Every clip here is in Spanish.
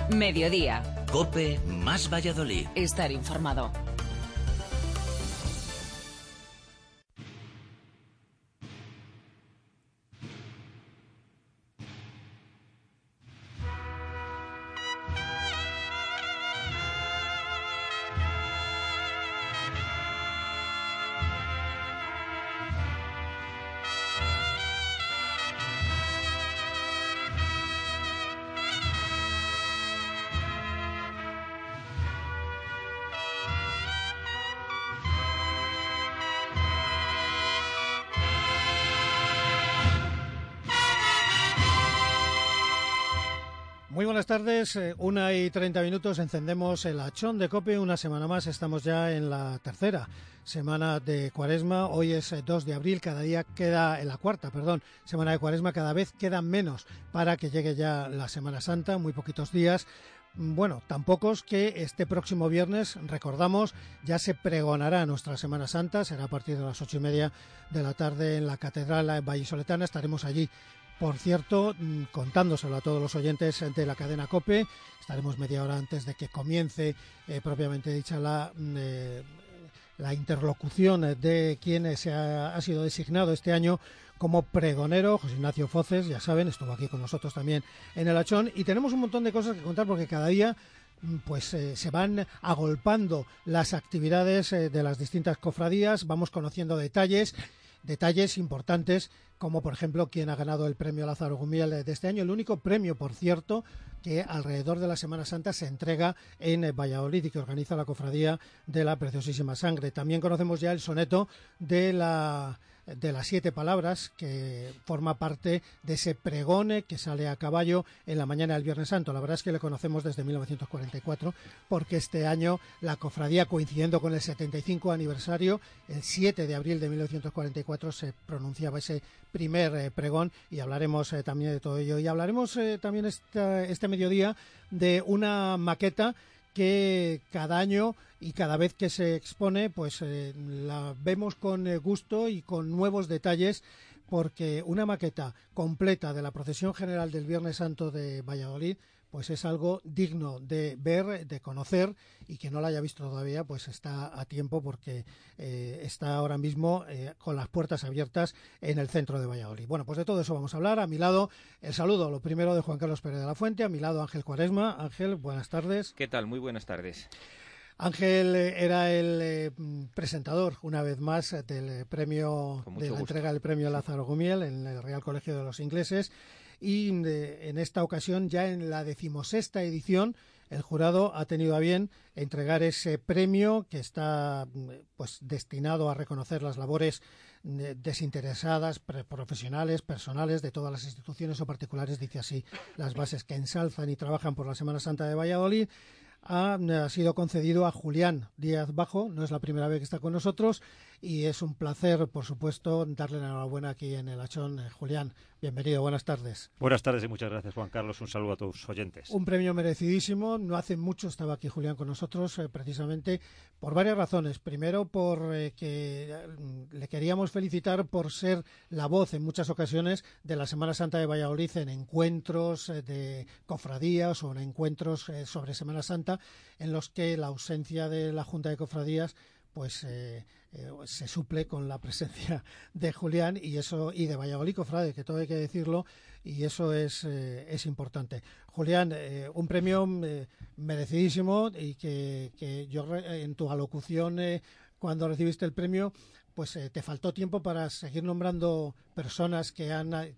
Mediodía. COPE más Valladolid. Estar informado. Muy buenas tardes, 1:30, encendemos el hachón de COPE, una semana más, estamos ya en la tercera semana de Cuaresma, hoy es 2 de abril, cada día queda, en la cuarta, semana de Cuaresma, cada vez quedan menos para que llegue ya la Semana Santa, muy poquitos días. Bueno, tan pocos que este próximo viernes, recordamos, ya se pregonará nuestra Semana Santa, será a partir de las 8:30 de la tarde en la Catedral Vallisoletana, estaremos allí. Por cierto, contándoselo a todos los oyentes de la cadena COPE, estaremos media hora antes de que comience propiamente dicha la interlocución de quien ha sido designado este año como pregonero, José Ignacio Foces, ya saben, estuvo aquí con nosotros también en el hachón, y tenemos un montón de cosas que contar porque cada día se van agolpando las actividades de las distintas cofradías, vamos conociendo detalles importantes, como por ejemplo quien ha ganado el premio Lázaro Gumiel de este año, el único premio, por cierto, que alrededor de la Semana Santa se entrega en Valladolid y que organiza la Cofradía de la Preciosísima Sangre. También conocemos ya el soneto de las 7 palabras, que forma parte de ese pregón que sale a caballo en la mañana del Viernes Santo. La verdad es que le conocemos desde 1944, porque este año la cofradía, coincidiendo con el 75 aniversario, el 7 de abril de 1944 se pronunciaba ese primer pregón, y hablaremos también de todo ello. Y hablaremos también este mediodía de una maqueta que cada año y cada vez que se expone, la vemos con gusto y con nuevos detalles, porque una maqueta completa de la procesión general del Viernes Santo de Valladolid, pues es algo digno de ver, de conocer, y quien no la haya visto todavía, pues está a tiempo, porque está ahora mismo con las puertas abiertas en el centro de Valladolid. Bueno, pues de todo eso vamos a hablar. A mi lado, el saludo, lo primero, de Juan Carlos Pérez de la Fuente, a mi lado Ángel Cuaresma. Ángel, buenas tardes. ¿Qué tal? Muy buenas tardes. Ángel era el presentador, una vez más, del premio, de la entrega del premio Lázaro Gumiel en el Real Colegio de los Ingleses, y en esta ocasión, ya en la 16ª edición, el jurado ha tenido a bien entregar ese premio que está destinado a reconocer las labores desinteresadas, profesionales, personales de todas las instituciones o particulares, dice así, las bases que ensalzan y trabajan por la Semana Santa de Valladolid. Ha sido concedido a Julián Díaz Bajo, no es la primera vez que está con nosotros, y es un placer, por supuesto, darle la enhorabuena aquí en el hachón. Julián, bienvenido, buenas tardes. Buenas tardes y muchas gracias, Juan Carlos, un saludo a tus oyentes. Un premio merecidísimo, no hace mucho estaba aquí Julián con nosotros, precisamente por varias razones. Primero, que le queríamos felicitar por ser la voz en muchas ocasiones de la Semana Santa de Valladolid en encuentros de cofradías o en encuentros sobre Semana Santa, en los que la ausencia de la Junta de Cofradías se suple con la presencia de Julián y de Valladolid Cofrade, que todo hay que decirlo, y eso es importante. Julián, un premio merecidísimo, y que yo en tu alocución cuando recibiste el premio, te faltó tiempo para seguir nombrando personas que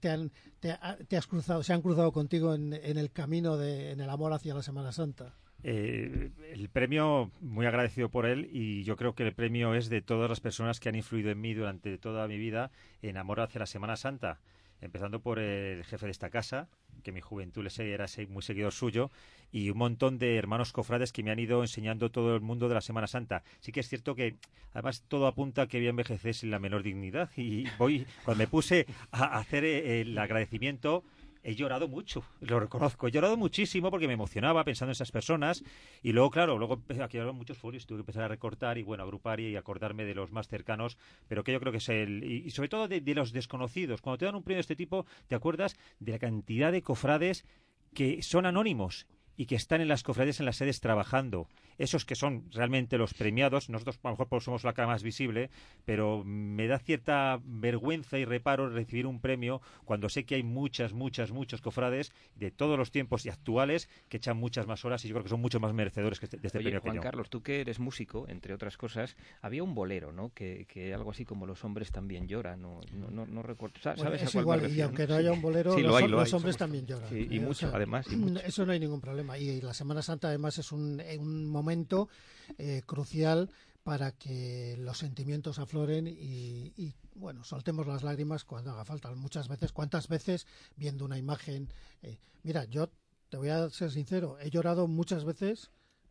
se han cruzado contigo en el camino en el amor hacia la Semana Santa. El premio, muy agradecido por él, y yo creo que el premio es de todas las personas que han influido en mí durante toda mi vida en amor hacia la Semana Santa, empezando por el jefe de esta casa, que en mi juventud era muy seguidor suyo, y un montón de hermanos cofrades que me han ido enseñando todo el mundo de la Semana Santa. Sí que es cierto que además todo apunta a que voy a envejecer sin la menor dignidad, y cuando me puse a hacer el agradecimiento, he llorado mucho, lo reconozco, he llorado muchísimo porque me emocionaba pensando en esas personas, y luego, claro, aquí había muchos folios, tuve que empezar a recortar y agrupar y acordarme de los más cercanos, pero que yo creo que es y sobre todo de los desconocidos. Cuando te dan un premio de este tipo, te acuerdas de la cantidad de cofrades que son anónimos y que están en las cofradías, en las sedes trabajando. Esos que son realmente los premiados, nosotros a lo mejor somos la cara más visible, pero me da cierta vergüenza y reparo recibir un premio cuando sé que hay muchos cofrades de todos los tiempos y actuales que echan muchas más horas y yo creo que son mucho más merecedores de este Oye, premio que Juan yo. Carlos, tú que eres músico, entre otras cosas, había un bolero, ¿no? Que algo así como los hombres también lloran, no recuerdo. ¿Sabes Bueno, a es cuál igual, me y refiero, aunque no? no haya un bolero, Sí, los hay. hombres también lloran. Sí, y mucho, O sea, además. Y mucho. eso no hay ningún problema. Y la Semana Santa, además, es un momento crucial para que los sentimientos afloren y, bueno, soltemos las lágrimas cuando haga falta. Muchas veces, ¿cuántas veces viendo una imagen? Mira, yo te voy a ser sincero, he llorado muchas veces,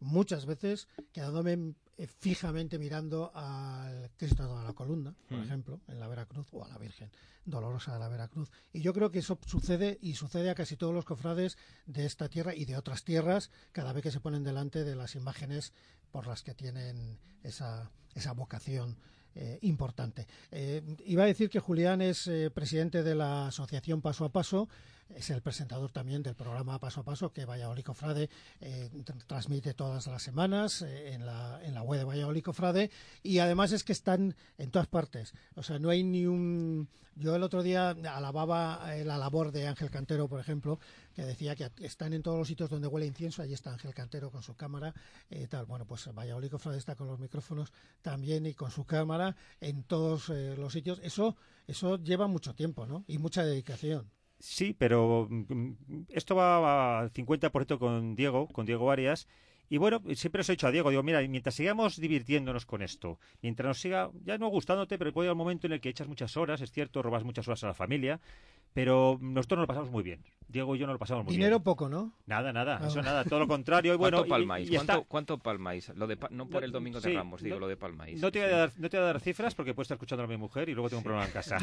quedándome fijamente mirando al Cristo de la Columna, por ejemplo, en la Veracruz, o a la Virgen Dolorosa de la Veracruz. Y yo creo que eso sucede a casi todos los cofrades de esta tierra y de otras tierras cada vez que se ponen delante de las imágenes por las que tienen esa vocación importante. Iba a decir que Julián es presidente de la asociación Paso a Paso, es el presentador también del programa Paso a Paso que Valladolid Cofrade transmite todas las semanas en la web de Valladolid Cofrade, y además es que están en todas partes. O sea, no hay ni un... Yo el otro día alababa la labor de Ángel Cantero, por ejemplo, que decía que están en todos los sitios donde huele incienso, allí está Ángel Cantero con su cámara, tal. Bueno, pues Valladolid Cofrade está con los micrófonos también y con su cámara en todos los sitios. Eso lleva mucho tiempo, ¿no? Y mucha dedicación. Sí, pero esto va al 50% con Diego Arias. Y bueno, siempre os he dicho a Diego, digo, mira, mientras sigamos divirtiéndonos con esto, mientras nos siga, ya no gustándote, pero puede haber un momento en el que echas muchas horas, es cierto, robas muchas horas a la familia, pero nosotros nos lo pasamos muy bien. Diego y yo nos lo pasamos muy bien. Dinero poco, ¿no? Nada, eso nada, todo lo contrario. Y bueno, ¿Cuánto palmáis? y está... ¿Cuánto palmáis? No por el Domingo de Ramos, digo, lo de palmáis. No te voy a dar cifras porque puedo estar escuchando a mi mujer y luego tengo un problema en casa.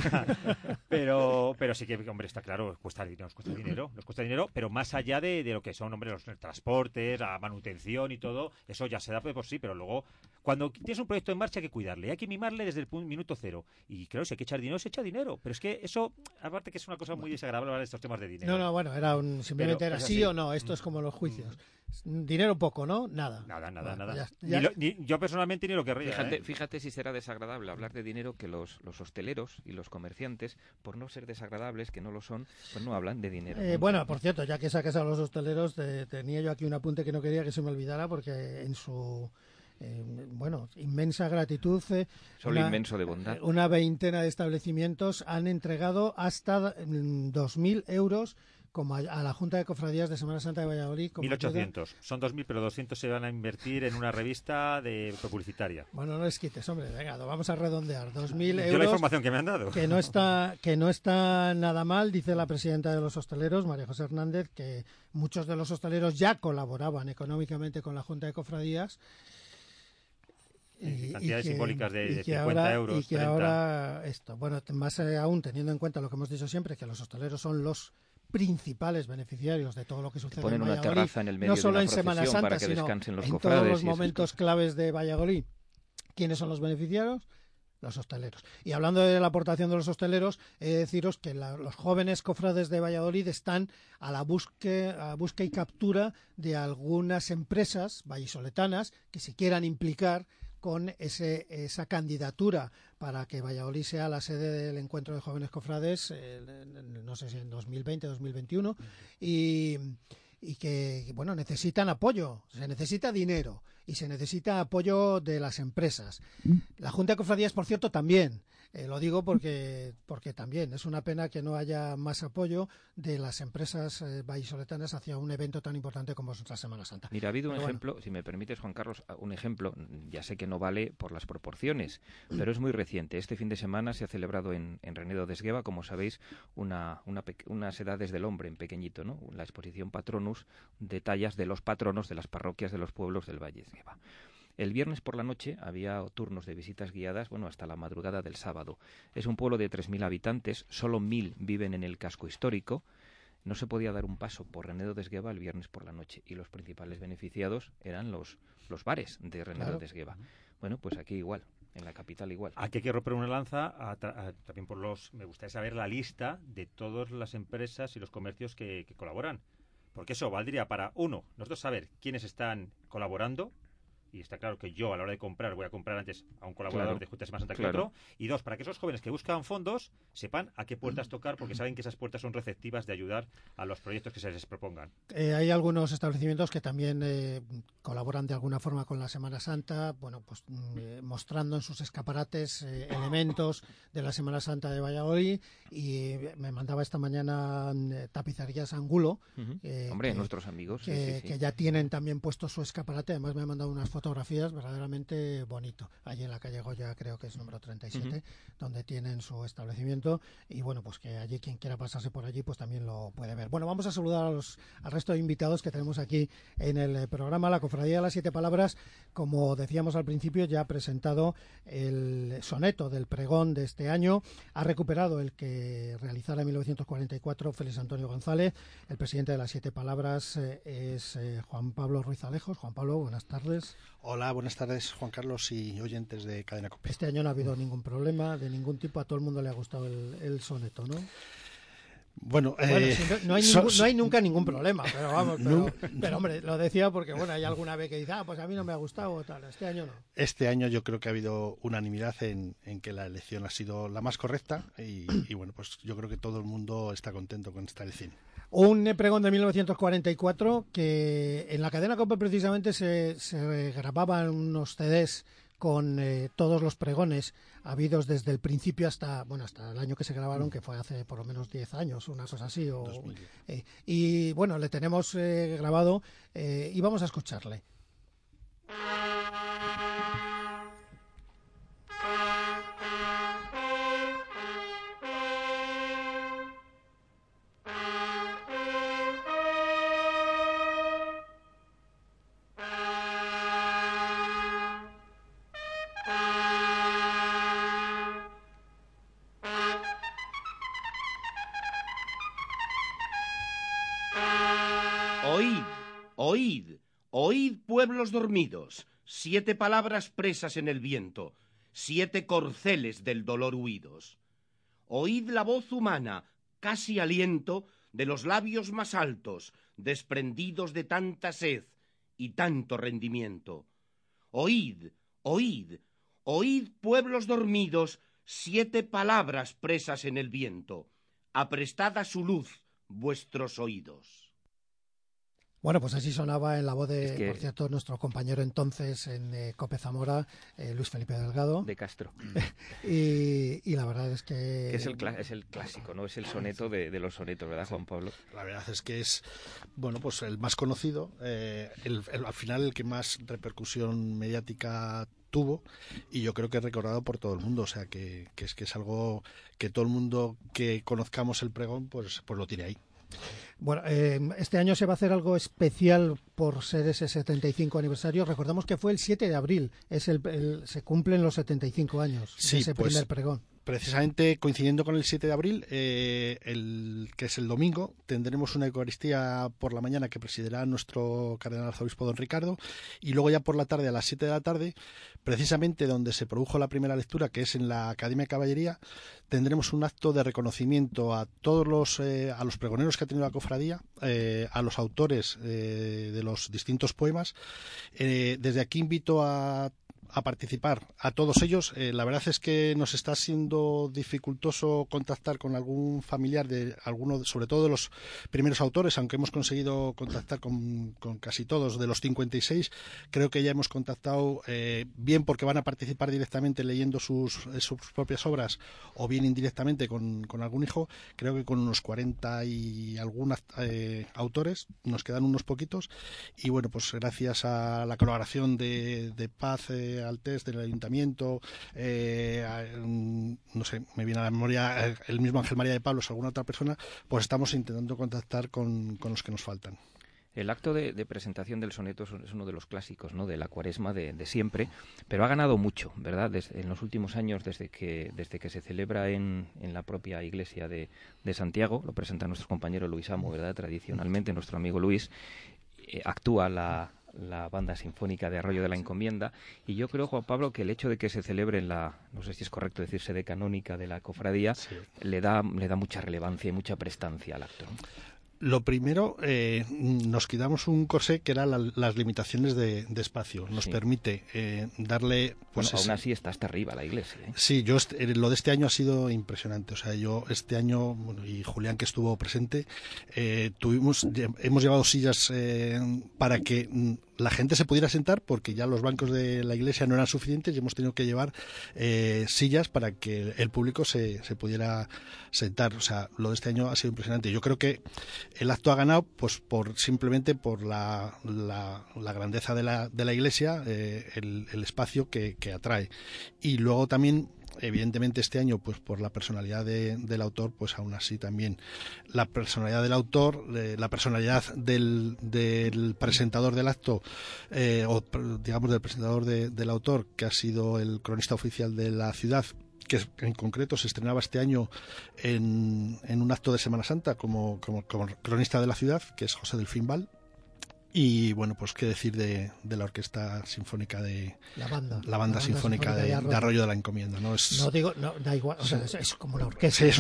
pero sí que, hombre, está claro, nos cuesta dinero, pero más allá de lo que son, hombre, los transportes, la manutención y todo, eso ya se da por sí, pero luego, cuando tienes un proyecto en marcha hay que cuidarle, hay que mimarle desde el minuto cero. Y claro, si hay que echar dinero, se echa dinero. Pero es que eso, aparte que es una cosa muy desagradable hablar de estos temas de dinero. No, bueno, simplemente era sí o no, esto es como los juicios. Dinero poco, ¿no? Nada. Nada. Ya. Yo personalmente ni lo querría. Fíjate si será desagradable hablar de dinero, que los hosteleros y los comerciantes, por no ser desagradables, que no lo son, pues no hablan de dinero. Bueno, por cierto, ya que sacas a los hosteleros, tenía yo aquí un apunte que no quería que se me olvidara, porque en su... inmensa gratitud. Solo inmenso de bondad. Una veintena de establecimientos han entregado hasta 2.000 euros como a la Junta de Cofradías de Semana Santa de Valladolid. 1.800. Son 2.000, pero 200 se van a invertir en una revista publicitaria. Bueno, no les quites, hombre. Venga, vamos a redondear. 2.000 euros. Yo la información que me han dado. Que no está nada mal, dice la presidenta de los hosteleros, María José Hernández, que muchos de los hosteleros ya colaboraban económicamente con la Junta de Cofradías. Cantidades simbólicas de 50 ahora, euros. Y que 30. ahora esto, bueno, más aún teniendo en cuenta lo que hemos dicho siempre, que los hosteleros son los principales beneficiarios de todo lo que sucede en Valladolid, una terraza en el medio no solo de una en Semana procesión Santa, para que sino descansen los en cofrades todos los y esas momentos cosas. claves de Valladolid. ¿Quiénes son los beneficiarios? Los hosteleros. Y hablando de la aportación de los hosteleros, he de deciros que los jóvenes cofrades de Valladolid están a la búsqueda y captura de algunas empresas vallisoletanas que se quieran implicar con esa candidatura para que Valladolid sea la sede del encuentro de jóvenes cofrades, no sé si en 2020, 2021, y que, bueno, necesitan apoyo, se necesita dinero y se necesita apoyo de las empresas. La Junta de Cofradías, por cierto, también. Lo digo porque también es una pena que no haya más apoyo de las empresas vallisoletanas hacia un evento tan importante como es nuestra Semana Santa. Mira, ha habido un ejemplo, si me permites, Juan Carlos, un ejemplo, ya sé que no vale por las proporciones, pero es muy reciente. Este fin de semana se ha celebrado en Renedo de Esgueva, como sabéis, unas edades del hombre en pequeñito, ¿no? La exposición Patronus de tallas de los patronos de las parroquias de los pueblos del Valle de Esgueva. El viernes por la noche había turnos de visitas guiadas, hasta la madrugada del sábado. Es un pueblo de 3.000 habitantes, solo 1.000 viven en el casco histórico. No se podía dar un paso por Renedo de Esgueva el viernes por la noche y los principales beneficiados eran los bares de Renedo de Esgueva. Bueno, pues aquí igual, en la capital igual. Aquí hay que romper una lanza también me gustaría saber la lista de todas las empresas y los comercios que colaboran. porque eso valdría para, uno, nosotros saber quiénes están colaborando, y está claro que yo a la hora de comprar voy a comprar antes a un colaborador de Junta de Semana Santa que otro, y dos, para que esos jóvenes que buscan fondos sepan a qué puertas tocar, porque saben que esas puertas son receptivas de ayudar a los proyectos que se les propongan. Hay algunos establecimientos que también colaboran de alguna forma con la Semana Santa, bueno, pues mostrando en sus escaparates elementos de la Semana Santa de Valladolid, y me mandaba esta mañana Tapicerías Angulo. Hombre, nuestros amigos. Que ya tienen también puesto su escaparate, además me han mandado unas fotografías verdaderamente bonito. Allí en la calle Goya, creo que es número 37, donde tienen su establecimiento, y bueno, pues que allí quien quiera pasarse por allí pues también lo puede ver. Bueno, vamos a saludar al resto de invitados que tenemos aquí en el programa. La Cofradía de las Siete Palabras, como decíamos al principio, ya ha presentado el soneto del pregón de este año, ha recuperado el que realizara en 1944 Félix Antonio González. El presidente de las Siete Palabras es Juan Pablo Ruiz Alejos. Juan Pablo, buenas tardes. Hola, buenas tardes, Juan Carlos y oyentes de Cadena COPE. Este año no ha habido ningún problema de ningún tipo, a todo el mundo le ha gustado el soneto, ¿no? Bueno, si no hay nunca ningún problema, pero vamos, pero hombre, lo decía porque bueno, hay alguna vez que dice, pues a mí no me ha gustado o tal. Este año no. Este año yo creo que ha habido unanimidad en que la elección ha sido la más correcta y bueno, pues yo creo que todo el mundo está contento con esta elección. Un pregón de 1944 que en la cadena COPE precisamente se grababan unos CDs con todos los pregones habidos desde el principio hasta el año que se grabaron, que fue hace por lo menos 10 años, una cosa así. Y bueno, le tenemos grabado y vamos a escucharle. Oíd, pueblos dormidos, 7 palabras presas en el viento, 7 corceles del dolor huidos. Oíd la voz humana, casi aliento, de los labios más altos, desprendidos de tanta sed y tanto rendimiento. Oíd, pueblos dormidos, 7 palabras presas en el viento, aprestad a su luz vuestros oídos. Bueno, pues así sonaba en la voz de, por cierto, nuestro compañero entonces en COPE Zamora, Luis Felipe Delgado. De Castro. y la verdad es que... Es el clásico, ¿no? Es el soneto de los sonetos, ¿verdad, Juan Pablo? La verdad es que es, bueno, pues el más conocido, al final el que más repercusión mediática tuvo, y yo creo que es recordado por todo el mundo, o sea que es algo que todo el mundo que conozcamos el pregón pues lo tiene ahí. Bueno, este año se va a hacer algo especial por ser ese 75 aniversario. Recordamos que fue el 7 de abril, se cumplen los 75 años de ese primer pregón. Precisamente coincidiendo con el 7 de abril, que es el domingo, tendremos una Eucaristía por la mañana que presidirá nuestro cardenal arzobispo don Ricardo, y luego ya por la tarde, a las 7 de la tarde, precisamente donde se produjo la primera lectura, que es en la Academia de Caballería, tendremos un acto de reconocimiento a todos a los pregoneros que ha tenido la cofradía, a los autores de los distintos poemas. Desde aquí invito a participar a todos ellos. La verdad es que nos está siendo dificultoso contactar con algún familiar de alguno, sobre todo de los primeros autores, aunque hemos conseguido contactar con casi todos de los 56. Creo que ya hemos contactado bien porque van a participar directamente leyendo sus propias obras, o bien indirectamente con algún hijo. Creo que con unos 40 y algunos autores, nos quedan unos poquitos, y bueno, pues gracias a la colaboración de Paz Altés, del Ayuntamiento, no sé, me viene a la memoria el mismo Ángel María de Pablos, alguna otra persona, pues estamos intentando contactar con los que nos faltan. El acto de presentación del soneto es uno de los clásicos, ¿no?, de la Cuaresma de siempre, pero ha ganado mucho, ¿verdad? En los últimos años, desde que se celebra en la propia iglesia de Santiago, lo presenta nuestro compañero Luis Amo, ¿verdad? Tradicionalmente, nuestro amigo Luis, actúa la banda sinfónica de Arroyo de la Encomienda, y yo creo, Juan Pablo, que el hecho de que se celebre en no sé si es correcto decir sede canónica de la cofradía, sí, le da mucha relevancia y mucha prestancia al acto, ¿no? Lo primero, nos quitamos un corsé que eran las limitaciones de espacio. Nos permite darle... Pues bueno, aún así está hasta arriba la iglesia. Sí, lo de este año ha sido impresionante. O sea, yo este año, bueno, y Julián que estuvo presente, hemos llevado sillas para que la gente se pudiera sentar, porque ya los bancos de la iglesia no eran suficientes y hemos tenido que llevar sillas para que el público se pudiera sentar. O sea, lo de este año ha sido impresionante. Yo creo que el acto ha ganado pues simplemente por la grandeza de la iglesia, el espacio que atrae. Y luego también, evidentemente, este año, pues por la personalidad del autor, pues aún así también la personalidad del autor, la personalidad del presentador del acto, o digamos del presentador del autor, que ha sido el cronista oficial de la ciudad, que en concreto se estrenaba este año en un acto de Semana Santa como cronista de la ciudad, que es José Delfín Val. Y bueno, pues qué decir de la orquesta sinfónica de la banda sinfónica de Arroyo de la Encomienda, ¿no? Da igual, o sea, es como una orquesta. Sí,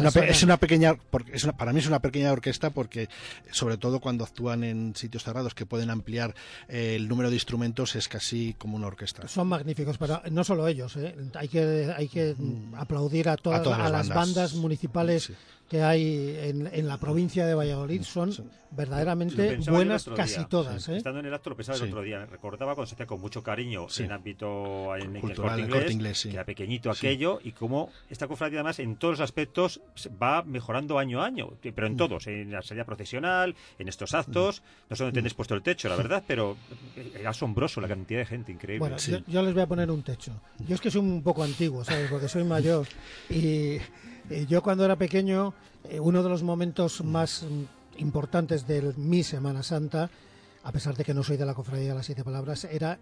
para mí es una pequeña orquesta, porque sobre todo cuando actúan en sitios cerrados que pueden ampliar el número de instrumentos, es casi como una orquesta. Son magníficos, pero no solo ellos, hay que aplaudir a todas las bandas municipales. Sí. Que hay en la provincia de Valladolid son verdaderamente buenas casi todas. Estando en el acto lo pensaba el otro día. Recordaba cuando se hacía con mucho cariño en ámbito en cultural, el Corte Inglés, que era pequeñito aquello, y cómo esta cofradía además en todos los aspectos va mejorando año a año, pero en todos, en la salida procesional, en estos actos. No sé dónde tenéis puesto el techo, la verdad, pero es asombroso la cantidad de gente, increíble. Bueno, yo les voy a poner un techo. Yo es que soy un poco antiguo, ¿sabes? Porque soy mayor y yo cuando era pequeño, uno de los momentos más importantes de mi Semana Santa, a pesar de que no soy de la Cofradía de las Siete Palabras, era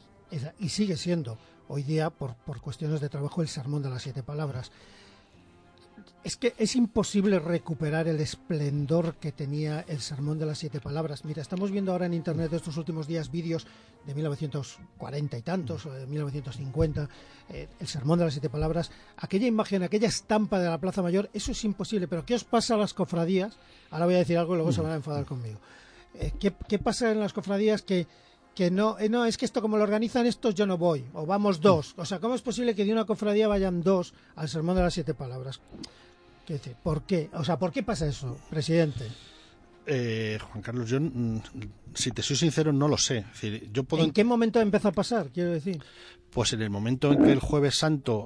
y sigue siendo hoy día, por cuestiones de trabajo, el Sermón de las Siete Palabras. Es que es imposible recuperar el esplendor que tenía el Sermón de las Siete Palabras. Mira, estamos viendo ahora en Internet de estos últimos días vídeos de 1940 y tantos, o de 1950, el Sermón de las Siete Palabras, aquella imagen, aquella estampa de la Plaza Mayor, eso es imposible. Pero ¿qué os pasa a las cofradías? Ahora voy a decir algo y luego se van a enfadar conmigo. ¿Qué pasa en las cofradías que no, es que esto como lo organizan estos yo no voy, o vamos dos? O sea, ¿cómo es posible que de una cofradía vayan dos al Sermón de las Siete Palabras? ¿Por qué? O sea, ¿por qué pasa eso, presidente? Juan Carlos, yo, si te soy sincero, no lo sé. Es decir, ¿En qué momento empezó a pasar, quiero decir? Pues en el momento en que el Jueves Santo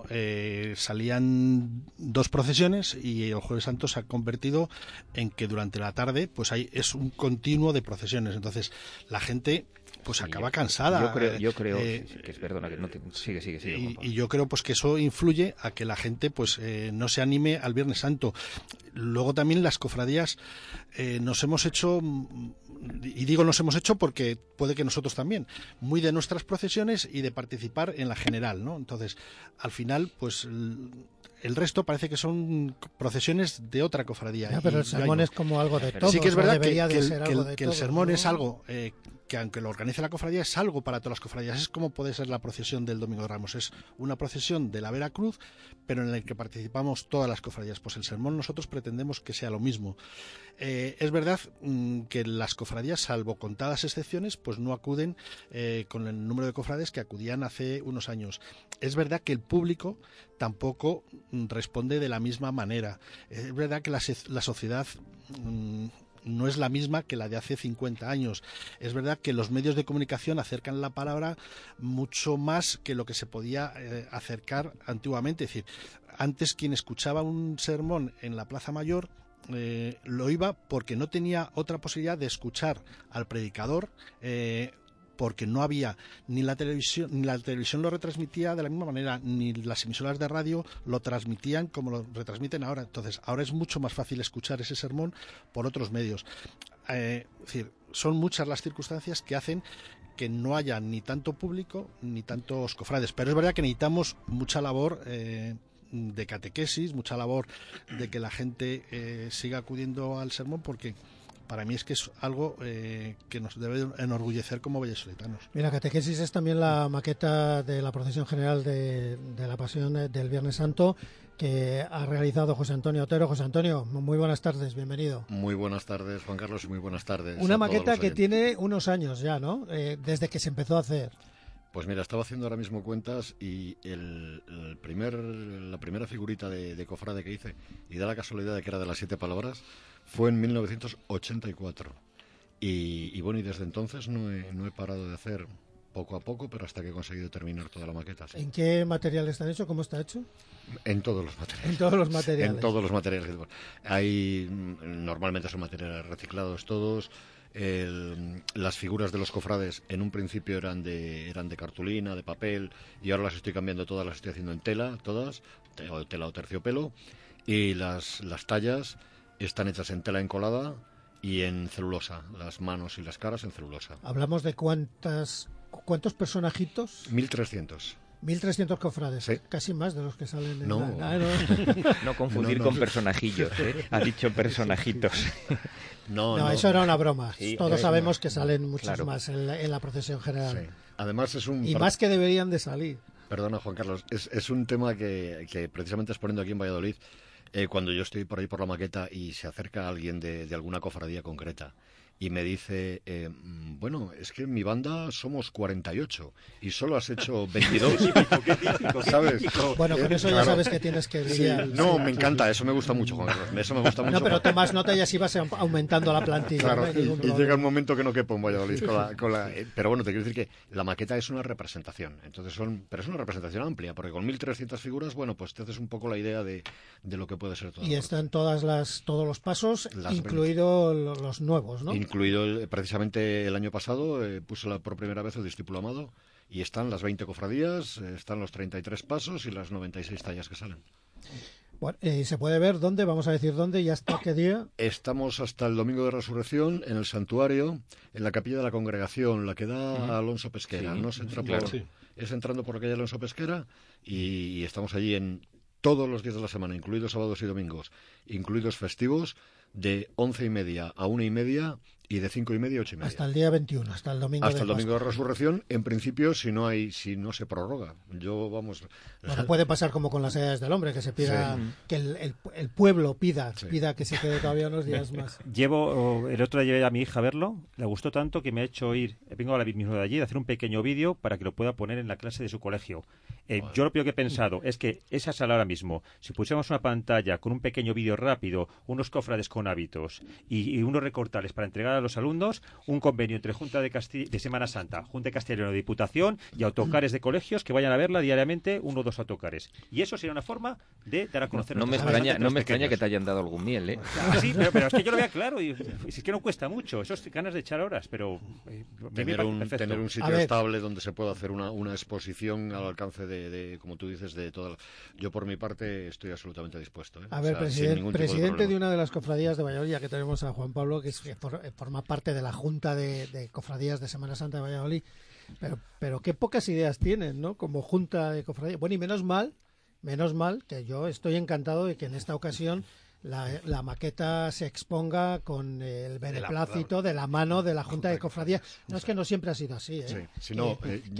salían dos procesiones, y el Jueves Santo se ha convertido en que durante la tarde pues es un continuo de procesiones. Entonces la gente pues acaba cansada. Yo creo que es, perdona, que no te... Sigue. Y yo creo pues que eso influye a que la gente pues no se anime al Viernes Santo. Luego también las cofradías nos hemos hecho, y digo nos hemos hecho porque puede que nosotros también, muy de nuestras procesiones y de participar en la general, ¿no? Entonces, al final, pues el resto parece que son procesiones de otra cofradía. Ya, pero el sermón es como algo de todos. Sí que es verdad que el sermón, ¿no? Es algo que, aunque lo organice la cofradía, es algo para todas las cofradías. Es como puede ser la procesión del Domingo de Ramos. Es una procesión de la Veracruz, pero en la que participamos todas las cofradías. Pues el sermón nosotros pretendemos que sea lo mismo. Es verdad que las cofradías, salvo contadas excepciones, pues no acuden con el número de cofrades que acudían hace unos años. Es verdad que el público tampoco responde de la misma manera. Es verdad que la sociedad no es la misma que la de hace 50 años. Es verdad que los medios de comunicación acercan la palabra mucho más que lo que se podía acercar antiguamente. Es decir, antes quien escuchaba un sermón en la Plaza Mayor lo iba porque no tenía otra posibilidad de escuchar al predicador, porque no había ni la televisión lo retransmitía de la misma manera, ni las emisoras de radio lo transmitían como lo retransmiten ahora. Entonces, ahora es mucho más fácil escuchar ese sermón por otros medios. Es decir, son muchas las circunstancias que hacen que no haya ni tanto público ni tantos cofrades. Pero es verdad que necesitamos mucha labor de catequesis, mucha labor de que la gente siga acudiendo al sermón, porque para mí es que es algo que nos debe enorgullecer como vallesoletanos. Mira, catequesis es también la maqueta de la procesión general de la Pasión del Viernes Santo, que ha realizado José Antonio Otero. José Antonio, muy buenas tardes, bienvenido. Muy buenas tardes, Juan Carlos, y muy buenas tardes. Una maqueta que tiene unos años ya, ¿no? Desde que se empezó a hacer. Pues mira, estaba haciendo ahora mismo cuentas y la primera figurita de cofrade que hice, y da la casualidad de que era de las 7 palabras, fue en 1984. Y bueno, y desde entonces no he parado de hacer poco a poco, pero hasta que he conseguido terminar toda la maqueta. Sí. ¿En qué material está hecho? ¿Cómo está hecho? En todos los materiales. En todos los materiales. En todos los materiales. Normalmente son materiales reciclados todos. Las figuras de los cofrades en un principio eran de cartulina, de papel, y ahora las estoy cambiando todas, las estoy haciendo en tela, todas, tela o terciopelo, y las tallas están hechas en tela encolada y en celulosa, las manos y las caras en celulosa. ¿Hablamos de cuántos personajitos? 1300. 1.300 cofrades, sí. Casi más de los que salen en no. No confundir con personajillos, Ha dicho personajitos. No, eso era una broma. Sí, todos sabemos que salen muchos claro. más en la procesión general. Sí. Además y más que deberían de salir. Perdona, Juan Carlos, es un tema que precisamente exponiendo aquí en Valladolid, cuando yo estoy por ahí por la maqueta y se acerca alguien de alguna cofradía concreta y me dice, bueno, es que en mi banda somos 48 y solo has hecho 22. ¿Sabes? Bueno, con eso ya sabes que tienes que lidiar. No, me encanta, eso me gusta mucho, Juan Carlos. Eso me gusta mucho. No, pero tomas nota y así vas aumentando la plantilla. Claro, ¿no? y llega un momento que no quepo en Valladolid pero bueno, te quiero decir que la maqueta es una representación. Entonces pero es una representación amplia, porque con 1.300 figuras, bueno, pues te haces un poco la idea de lo que puede ser todo. Y están todos los pasos, incluidos los nuevos, ¿no? Incluido precisamente el año pasado, puse por primera vez el discípulo amado, y están las 20 cofradías, están los 33 pasos y las 96 tallas que salen. Bueno, ¿se puede ver dónde? Vamos a decir dónde y hasta qué día. Estamos hasta el Domingo de Resurrección en el santuario, en la capilla de la Congregación, la que da a Alonso Pesquera. Sí, no se entra claro. Es entrando por la calle Alonso Pesquera, y estamos allí en todos los días de la semana, incluidos sábados y domingos, incluidos festivos, de 11:30 a 1:30 y de 5:30 a 8:30. Hasta el día 21, hasta el domingo. Hasta el domingo de Resurrección, en principio, si no se prorroga. Bueno, puede pasar como con las edades del hombre, que se pida, que el pueblo pida que se quede todavía unos días más. El otro día llevé a mi hija a verlo, le gustó tanto que me ha hecho vengo ahora mismo de allí, de hacer un pequeño vídeo para que lo pueda poner en la clase de su colegio. Yo lo primero que he pensado es que esa sala ahora mismo, si pusiéramos una pantalla con un pequeño vídeo rápido, unos cofrades con hábitos y unos recortables para entregar a los alumnos, un convenio entre Junta de Semana Santa, Junta de Castilla y León de Diputación y autocares de colegios que vayan a verla diariamente, 1 o 2 autocares. Y eso sería una forma de dar a conocer. No me extraña que te hayan dado algún miel, ¿eh? Sí, pero es que yo lo vea claro, y es que no cuesta mucho, eso es ganas de echar horas, pero tener un sitio estable donde se pueda hacer una exposición al alcance de, como tú dices, de toda yo por mi parte estoy absolutamente dispuesto. A ver, presidente de una de las cofradías de Valladolid, ya que tenemos a Juan Pablo, que forma parte de la Junta de Cofradías de Semana Santa de Valladolid, pero qué pocas ideas tienen, ¿no? Como Junta de Cofradías. Bueno, y menos mal que yo estoy encantado de que en esta ocasión la maqueta se exponga con el beneplácito de la mano de la Junta de Cofradías. No es que no siempre ha sido así, ¿eh? Sí, sino,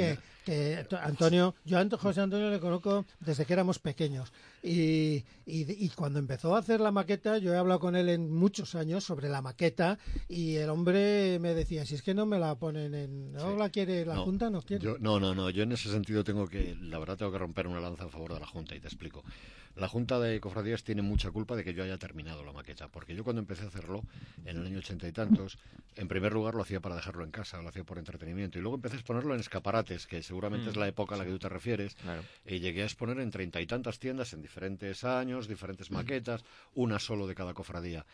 que Antonio, yo a José Antonio le conozco desde que éramos pequeños y cuando empezó a hacer la maqueta, yo he hablado con él en muchos años sobre la maqueta y el hombre me decía, si es que no me la ponen la quiere la Junta, no quiere. Yo en ese sentido tengo que romper una lanza a favor de la Junta, y te explico. La Junta de Cofradías tiene mucha culpa de que yo haya terminado la maqueta, porque yo cuando empecé a hacerlo, en el año 80 y tantos, en primer lugar lo hacía para dejarlo en casa, lo hacía por entretenimiento, y luego empecé a exponerlo en escaparates, que seguramente es la época a la que tú te refieres, claro. Y llegué a exponer en 30 y tantas tiendas, en diferentes años, diferentes maquetas, una solo de cada cofradía.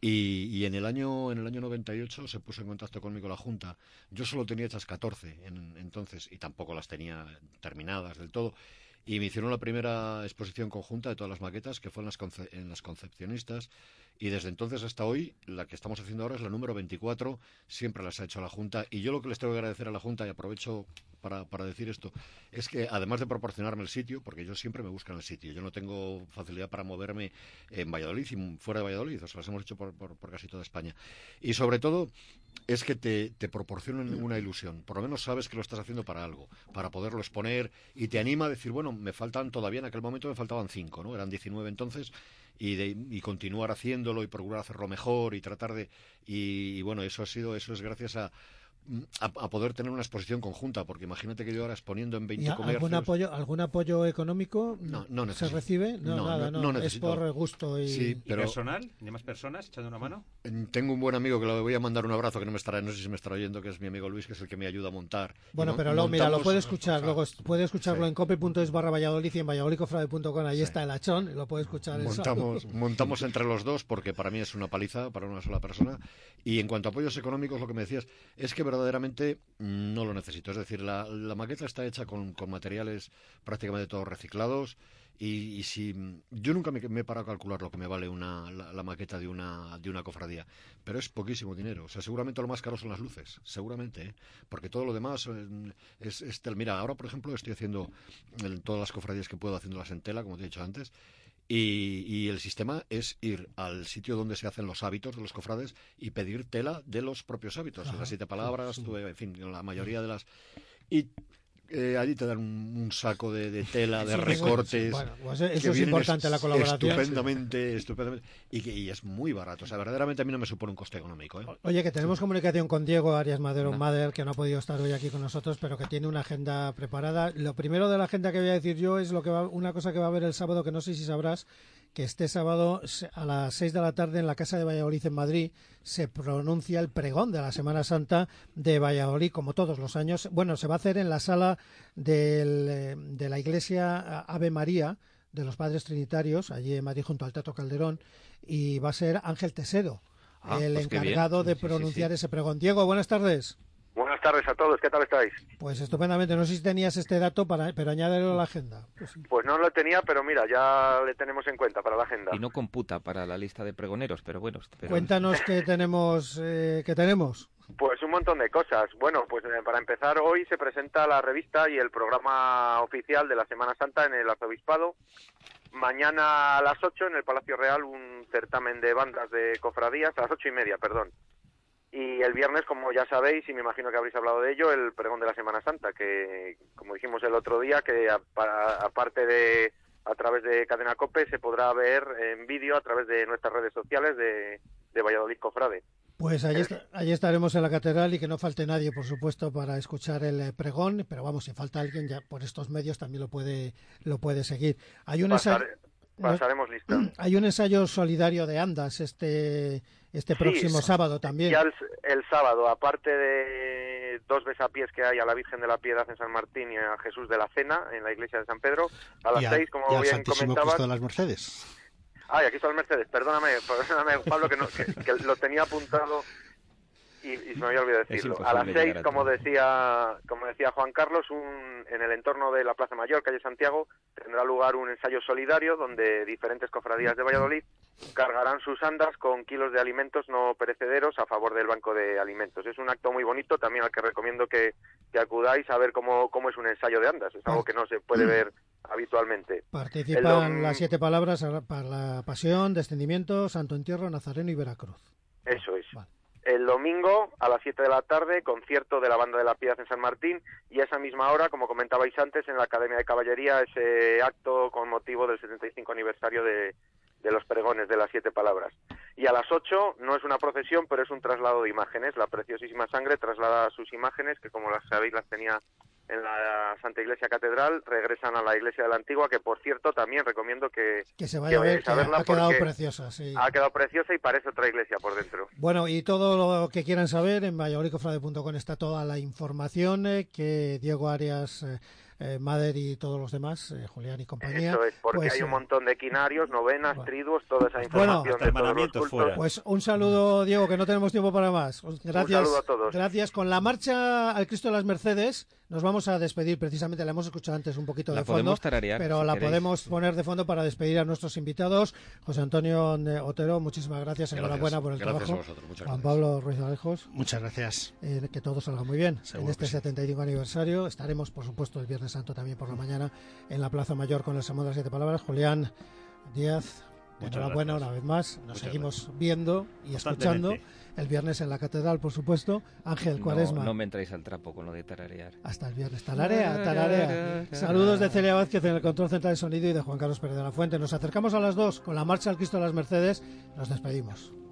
Y en el año 98 se puso en contacto conmigo la Junta. Yo solo tenía hechas 14 entonces, y tampoco las tenía terminadas del todo. Y me hicieron la primera exposición conjunta de todas las maquetas, que fue en las Concepcionistas, y desde entonces hasta hoy, la que estamos haciendo ahora es la número 24, siempre las ha hecho la Junta, y yo lo que les tengo que agradecer a la Junta, y aprovecho para decir esto, es que además de proporcionarme el sitio, porque yo siempre me buscan el sitio, yo no tengo facilidad para moverme en Valladolid y fuera de Valladolid, o sea, las hemos hecho por casi toda España, y sobre todo es que te proporcionen una ilusión. Por lo menos sabes que lo estás haciendo para algo, para poderlo exponer, y te anima a decir, bueno, me faltan todavía, en aquel momento me faltaban 5, ¿no? Eran 19 entonces, y continuar haciéndolo y procurar hacerlo mejor y tratar de... Y bueno, eso es gracias a poder tener una exposición conjunta, porque imagínate que yo ahora exponiendo en 20 comercios... ¿Algún apoyo económico no se recibe? No, es por gusto y... Sí, pero... ¿Y personal? ¿Ni más personas echando una mano? Tengo un buen amigo que le voy a mandar un abrazo, que no sé si me estará oyendo, que es mi amigo Luis, que es el que me ayuda a montar. Bueno, pero luego, mira, lo puede escuchar, luego puede escucharlo en cope.es/Valladolid y en valladolidcofrade.com, ahí está el Achón, y lo puede escuchar el sábado. Montamos entre los dos, porque para mí es una paliza para una sola persona. Y en cuanto a apoyos económicos, lo que me decías es que verdaderamente no lo necesito. Es decir, la maqueta está hecha con materiales prácticamente todos reciclados, y si yo nunca me he parado a calcular lo que me vale la maqueta de una cofradía, pero es poquísimo dinero. O sea, seguramente lo más caro son las luces, seguramente, ¿eh? Porque todo lo demás mira, ahora por ejemplo estoy haciendo en todas las cofradías que puedo, haciéndolas en tela, como te he dicho antes. Y el sistema es ir al sitio donde se hacen los hábitos de los cofrades y pedir tela de los propios hábitos. En las 7 palabras, en fin, la mayoría de las... Y allí te dan un saco de tela, de recortes. Bueno, pues eso es importante, la colaboración. Estupendamente. Y es muy barato. O sea, verdaderamente a mí no me supone un coste económico, ¿eh? Oye, que tenemos comunicación con Diego Arias Madero, Mader, que no ha podido estar hoy aquí con nosotros, pero que tiene una agenda preparada. Lo primero de la agenda que voy a decir yo es una cosa que va a haber el sábado, que no sé si sabrás, que este sábado a las 6 de la tarde en la Casa de Valladolid en Madrid se pronuncia el pregón de la Semana Santa de Valladolid, como todos los años. Bueno, se va a hacer en la sala de la iglesia Ave María de los Padres Trinitarios, allí en Madrid junto al Teatro Calderón, y va a ser Ángel Tesero el encargado de pronunciar ese pregón. Diego, buenas tardes. Buenas tardes a todos, ¿qué tal estáis? Pues estupendamente, no sé si tenías este dato, pero añádelo a la agenda. Pues no lo tenía, pero mira, ya le tenemos en cuenta para la agenda. Y no computa para la lista de pregoneros, pero bueno. Cuéntanos qué tenemos. Pues un montón de cosas. Bueno, pues para empezar, hoy se presenta la revista y el programa oficial de la Semana Santa en el Arzobispado. Mañana a las 8 en el Palacio Real un certamen de bandas de cofradías, a las 8:30, perdón. Y el viernes, como ya sabéis, y me imagino que habréis hablado de ello, el pregón de la Semana Santa, que, como dijimos el otro día, que aparte de a través de Cadena COPE, se podrá ver en vídeo a través de nuestras redes sociales de Valladolid Cofrade. Pues allí estaremos en la catedral, y que no falte nadie, por supuesto, para escuchar el pregón, pero vamos, si falta alguien, ya por estos medios también lo puede seguir. Pasaremos lista. Hay un ensayo solidario de andas este próximo sábado también. Ya el sábado, aparte de 2 besapiés que hay a la Virgen de la Piedad en San Martín y a Jesús de la Cena en la iglesia de San Pedro, a las 6, como bien comentabas. Cristo de las Mercedes. Y aquí está el Mercedes. Perdóname, Pablo, que lo tenía apuntado y se me había olvidado decirlo. A las 6, como decía Juan Carlos, en el entorno de la Plaza Mayor, calle Santiago, tendrá lugar un ensayo solidario donde diferentes cofradías de Valladolid cargarán sus andas con kilos de alimentos no perecederos a favor del Banco de Alimentos. Es un acto muy bonito, también al que recomiendo que acudáis a ver cómo es un ensayo de andas. Es algo que no se puede ver habitualmente. Participan las 7 palabras para la Pasión, Descendimiento, Santo Entierro, Nazareno y Veracruz. Eso es. Vale. El domingo, a las 7 de la tarde, concierto de la Banda de la Piedad en San Martín, y a esa misma hora, como comentabais antes, en la Academia de Caballería, ese acto con motivo del 75 aniversario de los pregones de las 7 palabras. Y a las 8 no es una procesión, pero es un traslado de imágenes. La Preciosísima Sangre traslada sus imágenes, que como las sabéis las tenía en la Santa Iglesia Catedral, regresan a la Iglesia de la Antigua, que por cierto también recomiendo que se vaya a ver, que ha quedado preciosa. Sí. Ha quedado preciosa y parece otra iglesia por dentro. Bueno, y todo lo que quieran saber, en valladolidcofrade.com está toda la información que Diego Arias, Mader y todos los demás, Julián y compañía. Eso es, porque hay un montón de quinarios, novenas, triduos, toda esa información de todos los cultos. Fuera. Pues un saludo, Diego, que no tenemos tiempo para más. Gracias. Un saludo a todos. Gracias. Con la marcha al Cristo de las Mercedes nos vamos a despedir. Precisamente la hemos escuchado antes un poquito de fondo, podemos tararear, pero si la queréis. podemos poner de fondo para despedir a nuestros invitados. José Antonio Otero, muchísimas gracias. Enhorabuena por el trabajo. A vosotros, muchas Juan gracias. Pablo Ruiz Alejos. Muchas gracias. Que todo salga muy bien. Seguro en este que sí. 75 aniversario estaremos, por supuesto, el Viernes Santo también por la mañana en la Plaza Mayor con el sermón de las 7 palabras. Julián Díaz, Enhorabuena una vez más. Nos seguimos viendo y escuchando. Constantemente. El viernes en la Catedral, por supuesto. Ángel Cuaresma. No me entráis al trapo con lo de tararear. Hasta el viernes. Tararea, tararea. Saludos de Celia Vázquez en el control central de sonido y de Juan Carlos Pérez de la Fuente. Nos acercamos a las 2 con la marcha al Cristo de las Mercedes. Nos despedimos.